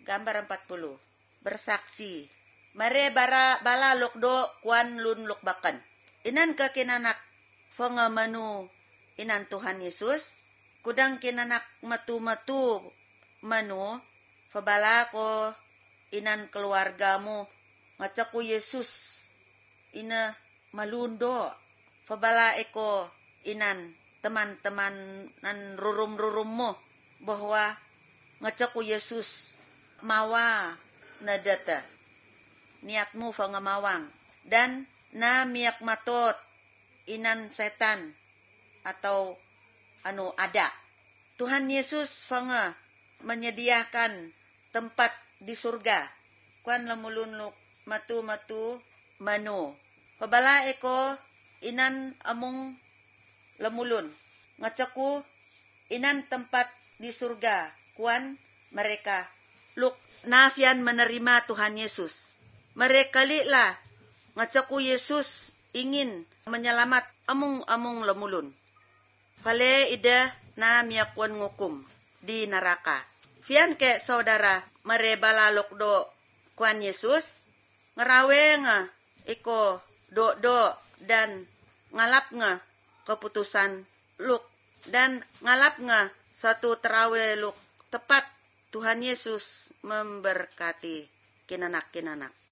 Gambar 40. Bersaksi. Mare bala lukdo kuan lun lukbakan. Inan ka kinanak fangamanu inan Tuhan Yesus. Kudang kinanak matu-matu manu. Fabala ko inan keluargamu. Ngacaku Yesus. Ina malundo. Fabala eko inan teman-teman nan rurum-rurum mo. Bahwa ngacaku Yesus mawa na data. Niatmu fangamawang. Dan na miyak matot inan setan atau ada. Tuhan Yesus fanga menyediakan tempat di surga. Kuan lamulunluk matu-matu manu. Pabala eko inan among lamulun. Ngacaku inan tempat di surga. Kuan mereka luk nafian menerima Tuhan Yesus. Mereka lilah ngacaku Yesus ingin menyelamat among lamulun. Fale ida na miyakwan ngukum di neraka. Fian ke saudara marebala lokdo kuan Yesus ngerawe nga iko do dan ngalap nga keputusan luk dan ngalap nga satu terawe luk tepat. Tuhan Yesus memberkati kinanak-kinanak.